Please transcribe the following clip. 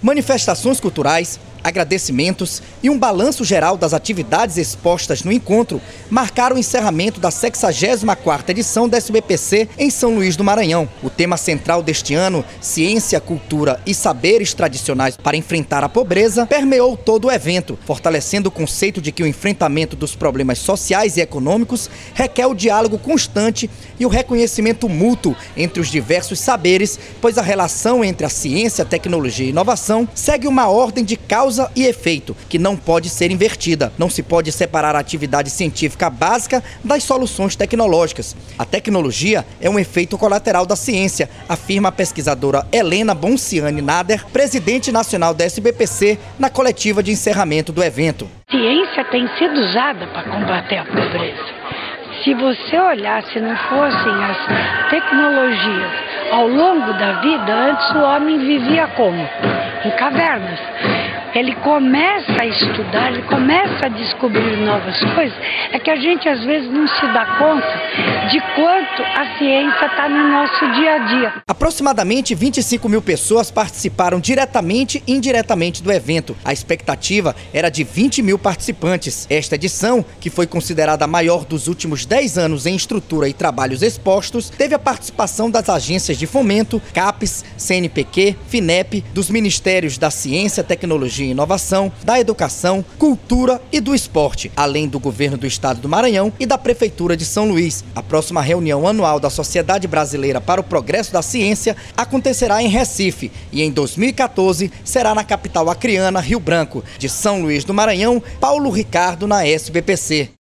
Manifestações culturais, agradecimentos e um balanço geral das atividades expostas no encontro marcaram o encerramento da 64ª edição da SBPC em São Luís do Maranhão. O tema central deste ano, ciência, cultura e saberes tradicionais para enfrentar a pobreza, permeou todo o evento, fortalecendo o conceito de que o enfrentamento dos problemas sociais e econômicos requer o diálogo constante e o reconhecimento mútuo entre os diversos saberes, pois a relação entre a ciência, tecnologia e inovação segue uma ordem de causa e efeito, que não pode ser invertida. Não se pode separar a atividade científica básica das soluções tecnológicas. A tecnologia é um efeito colateral da ciência, afirma a pesquisadora Helena Bonciani Nader, presidente nacional da SBPC, na coletiva de encerramento do evento. A ciência tem sido usada para combater a pobreza. Se você olhar, se não fossem as tecnologias ao longo da vida, antes o homem vivia como? Em cavernas. Ele começa a estudar, ele começa a descobrir novas coisas, é que a gente às vezes não se dá conta de quanto a ciência está no nosso dia a dia. Aproximadamente 25 mil pessoas participaram diretamente e indiretamente do evento. A expectativa era de 20 mil participantes. Esta edição, que foi considerada a maior dos últimos 10 anos em estrutura e trabalhos expostos, teve a participação das agências de fomento, CAPES, CNPq, FINEP, dos Ministérios da Ciência, Tecnologia e Inovação, da Educação, Cultura e do Esporte, além do Governo do Estado do Maranhão e da Prefeitura de São Luís. A próxima reunião anual da Sociedade Brasileira para o Progresso da Ciência acontecerá em Recife e em 2014 será na capital acreana, Rio Branco. De São Luís do Maranhão, Paulo Ricardo, na SBPC.